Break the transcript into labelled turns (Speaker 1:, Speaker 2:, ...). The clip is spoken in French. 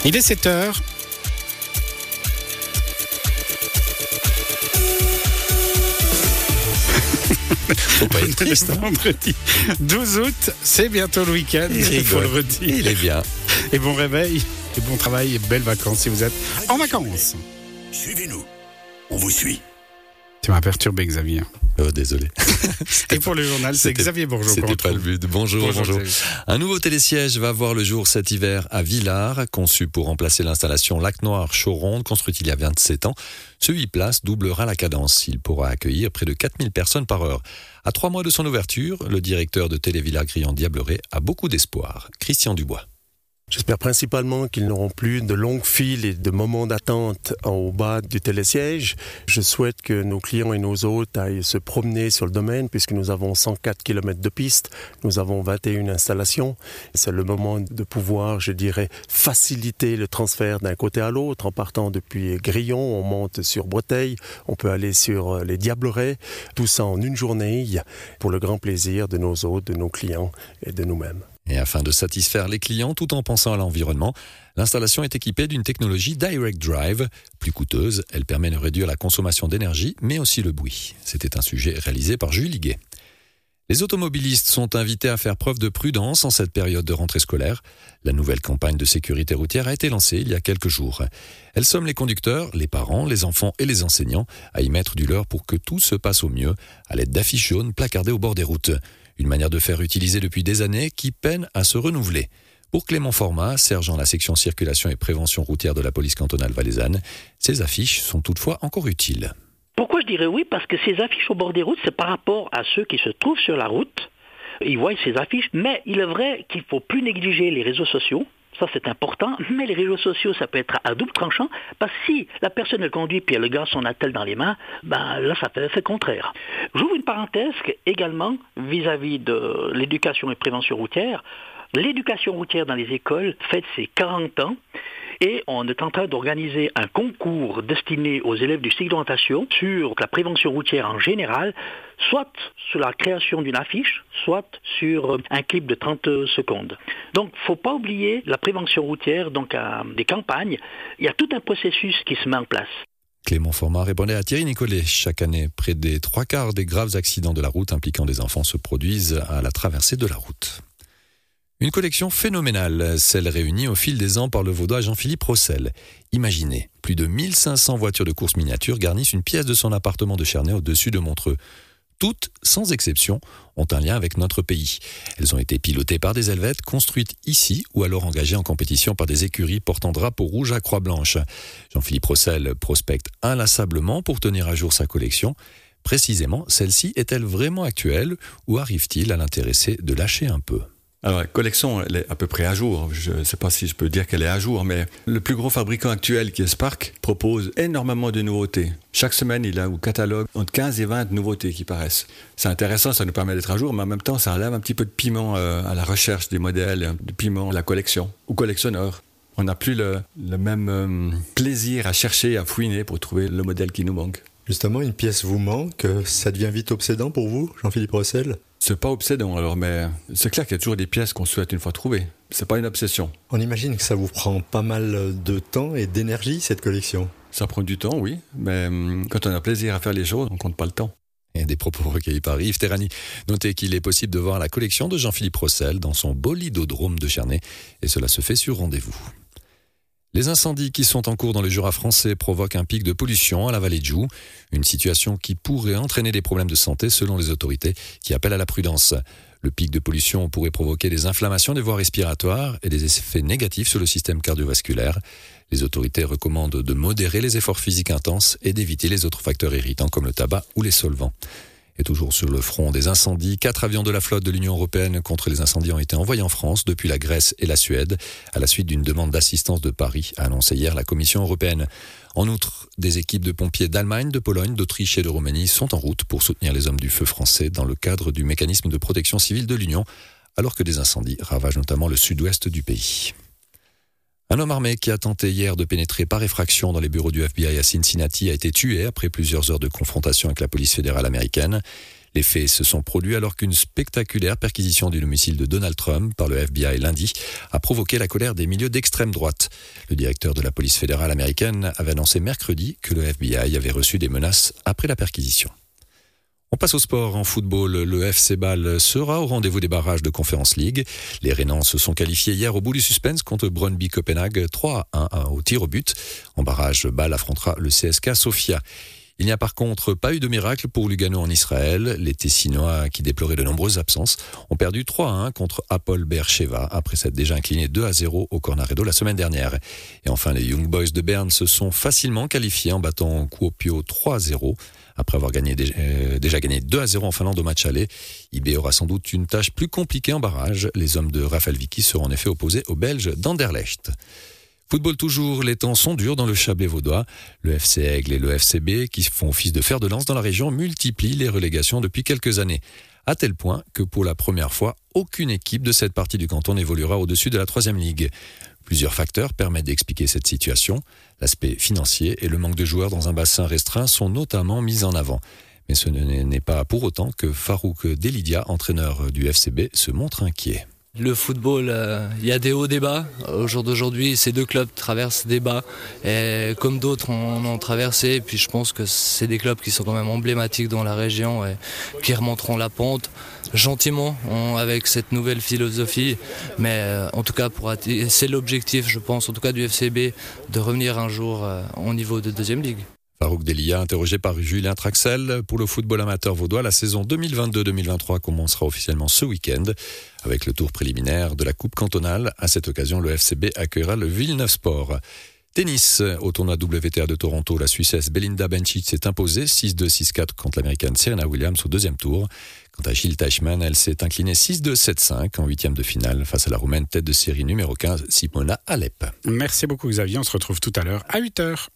Speaker 1: Il est 7h.
Speaker 2: Faut pas être triste.
Speaker 1: Vendredi 12 août, c'est bientôt le week-end, il faut le redire.
Speaker 2: Il est bien.
Speaker 1: Et bon réveil, et bon travail, et belles vacances si vous êtes en vacances.
Speaker 3: Suivez-nous, on vous suit.
Speaker 1: Tu m'as perturbé, Xavier.
Speaker 2: Oh, désolé.
Speaker 1: Et pour le journal, c'est Xavier Bourgeot.
Speaker 2: C'était pas le but. Bonjour. Un nouveau télésiège va voir le jour cet hiver à Villars, conçu pour remplacer l'installation Lac Noir Chaux-Ronde, construite il y a 27 ans. Ce 8 places doublera la cadence. Il pourra accueillir près de 4000 personnes par heure. À 3 mois de son ouverture, le directeur de Télé-Villars-Grillon-Diableret a beaucoup d'espoir. Christian Dubois.
Speaker 4: J'espère principalement qu'ils n'auront plus de longues files et de moments d'attente au bas du télésiège. Je souhaite que nos clients et nos hôtes aillent se promener sur le domaine puisque nous avons 104 km de piste, nous avons 21 installations. C'est le moment de pouvoir, je dirais, faciliter le transfert d'un côté à l'autre. En partant depuis Grillon, on monte sur Breteil, on peut aller sur les Diablerets, tout ça en une journée pour le grand plaisir de nos hôtes, de nos clients et de nous-mêmes.
Speaker 2: Et afin de satisfaire les clients tout en pensant à l'environnement, l'installation est équipée d'une technologie Direct Drive. Plus coûteuse, elle permet de réduire la consommation d'énergie, mais aussi le bruit. C'était un sujet réalisé par Jules Liguet. Les automobilistes sont invités à faire preuve de prudence en cette période de rentrée scolaire. La nouvelle campagne de sécurité routière a été lancée il y a quelques jours. Elle somme les conducteurs, les parents, les enfants et les enseignants à y mettre du leur pour que tout se passe au mieux, à l'aide d'affiches jaunes placardées au bord des routes. Une manière de faire utilisée depuis des années qui peine à se renouveler. Pour Clément Format, sergent à la section circulation et prévention routière de la police cantonale valaisanne, ces affiches sont toutefois encore utiles.
Speaker 5: Pourquoi je dirais oui ? Parce que ces affiches au bord des routes, c'est par rapport à ceux qui se trouvent sur la route. Ils voient ces affiches, mais il est vrai qu'il ne faut plus négliger les réseaux sociaux. Ça, c'est important, mais les réseaux sociaux, ça peut être à double tranchant, parce que si la personne elle conduit puis elle a le gars son attel dans les mains, là, ça fait l'effet contraire. J'ouvre une parenthèse également vis-à-vis de l'éducation et prévention routière. L'éducation routière dans les écoles fête ses 40 ans. Et on est en train d'organiser un concours destiné aux élèves du cycle d'orientation sur la prévention routière en général, soit sur la création d'une affiche, soit sur un clip de 30 secondes. Donc, il ne faut pas oublier la prévention routière, donc des campagnes. Il y a tout un processus qui se met en place.
Speaker 2: Clément Format répondait à Thierry Nicolet. Chaque année, près des 3/4 des graves accidents de la route impliquant des enfants se produisent à la traversée de la route. Une collection phénoménale, celle réunie au fil des ans par le Vaudois Jean-Philippe Rossel. Imaginez, plus de 1500 voitures de course miniatures garnissent une pièce de son appartement de Chernay au-dessus de Montreux. Toutes, sans exception, ont un lien avec notre pays. Elles ont été pilotées par des Helvètes, construites ici ou alors engagées en compétition par des écuries portant drapeau rouge à croix blanche. Jean-Philippe Rossel prospecte inlassablement pour tenir à jour sa collection. Précisément, celle-ci est-elle vraiment actuelle ou arrive-t-il à l'intéresser de lâcher un peu ?
Speaker 6: Alors, la collection, elle est à peu près à jour. Je ne sais pas si je peux dire qu'elle est à jour, mais le plus gros fabricant actuel, qui est Spark, propose énormément de nouveautés. Chaque semaine, il a au catalogue entre 15 et 20 nouveautés qui paraissent. C'est intéressant, ça nous permet d'être à jour, mais en même temps, ça enlève un petit peu de piment à la recherche des modèles, de piment à la collection, ou collectionneur. On n'a plus le même plaisir à chercher, à fouiner pour trouver le modèle qui nous manque.
Speaker 7: Justement, une pièce vous manque, ça devient vite obsédant pour vous, Jean-Philippe Rossel ?
Speaker 6: C'est pas obsédant alors, mais c'est clair qu'il y a toujours des pièces qu'on souhaite une fois trouver. C'est pas une obsession.
Speaker 7: On imagine que ça vous prend pas mal de temps et d'énergie, cette collection.
Speaker 6: Ça prend du temps, oui, mais quand on a plaisir à faire les choses, on compte pas le temps.
Speaker 2: Et des propos recueillis par Yves Terrani. Notez qu'il est possible de voir la collection de Jean-Philippe Rossel dans son bolidodrome de Chernay, et cela se fait sur rendez-vous. Les incendies qui sont en cours dans le Jura français provoquent un pic de pollution à la vallée de Joux, une situation qui pourrait entraîner des problèmes de santé selon les autorités qui appellent à la prudence. Le pic de pollution pourrait provoquer des inflammations des voies respiratoires et des effets négatifs sur le système cardiovasculaire. Les autorités recommandent de modérer les efforts physiques intenses et d'éviter les autres facteurs irritants comme le tabac ou les solvants. Et toujours sur le front des incendies, 4 avions de la flotte de l'Union européenne contre les incendies ont été envoyés en France depuis la Grèce et la Suède, à la suite d'une demande d'assistance de Paris, a annoncé hier la Commission européenne. En outre, des équipes de pompiers d'Allemagne, de Pologne, d'Autriche et de Roumanie sont en route pour soutenir les hommes du feu français dans le cadre du mécanisme de protection civile de l'Union, alors que des incendies ravagent notamment le sud-ouest du pays. Un homme armé qui a tenté hier de pénétrer par effraction dans les bureaux du FBI à Cincinnati a été tué après plusieurs heures de confrontation avec la police fédérale américaine. Les faits se sont produits alors qu'une spectaculaire perquisition du domicile de Donald Trump par le FBI lundi a provoqué la colère des milieux d'extrême droite. Le directeur de la police fédérale américaine avait annoncé mercredi que le FBI avait reçu des menaces après la perquisition. On passe au sport. En football, le FC Bâle sera au rendez-vous des barrages de Conference League. Les Rhénans se sont qualifiés hier au bout du suspense contre Brøndby Copenhague 3-1 au tir au but. En barrage, Bâle affrontera le CSKA Sofia. Il n'y a par contre pas eu de miracle pour Lugano en Israël. Les Tessinois, qui déploraient de nombreuses absences, ont perdu 3-1 contre Hapoel Be'er-Sheva après s'être déjà incliné 2-0 au Cornaredo la semaine dernière. Et enfin, les Young Boys de Berne se sont facilement qualifiés en battant Kuopio 3-0. Après avoir déjà gagné 2-0 en Finlande au match aller, IB aura sans doute une tâche plus compliquée en barrage. Les hommes de Raphaël Vicky seront en effet opposés aux Belges d'Anderlecht. Football toujours, les temps sont durs dans le Chablais vaudois. Le FC Aigle et le FCB, qui font office de fer de lance dans la région, multiplient les relégations depuis quelques années. À tel point que pour la première fois, aucune équipe de cette partie du canton n'évoluera au-dessus de la 3e ligue. Plusieurs facteurs permettent d'expliquer cette situation. L'aspect financier et le manque de joueurs dans un bassin restreint sont notamment mis en avant. Mais ce n'est pas pour autant que Farouk Delidia, entraîneur du FCB, se montre inquiet.
Speaker 8: Le football, il y a des hauts, des bas. Au jour d'aujourd'hui, ces deux clubs traversent des bas. Et comme d'autres en ont traversé. Et puis je pense que c'est des clubs qui sont quand même emblématiques dans la région et qui remonteront la pente gentiment avec cette nouvelle philosophie. Mais en tout cas, c'est l'objectif, je pense, en tout cas du FCB, de revenir un jour au niveau de 2e ligue.
Speaker 2: Farouk Delidia, interrogé par Julien Traxel. Pour le football amateur vaudois, la saison 2022-2023 commencera officiellement ce week-end avec le tour préliminaire de la Coupe cantonale. À cette occasion, le FCB accueillera le Villeneuve Sport. Tennis, au tournoi WTA de Toronto, la Suissesse Belinda Bencic s'est imposée 6-2, 6-4 contre l'Américaine Serena Williams au 2e tour. Quant à Jill Teichmann, elle s'est inclinée 6-2, 7-5 en 8e de finale face à la Roumaine tête de série numéro 15, Simona Halep.
Speaker 1: Merci beaucoup Xavier, on se retrouve tout à l'heure à 8h.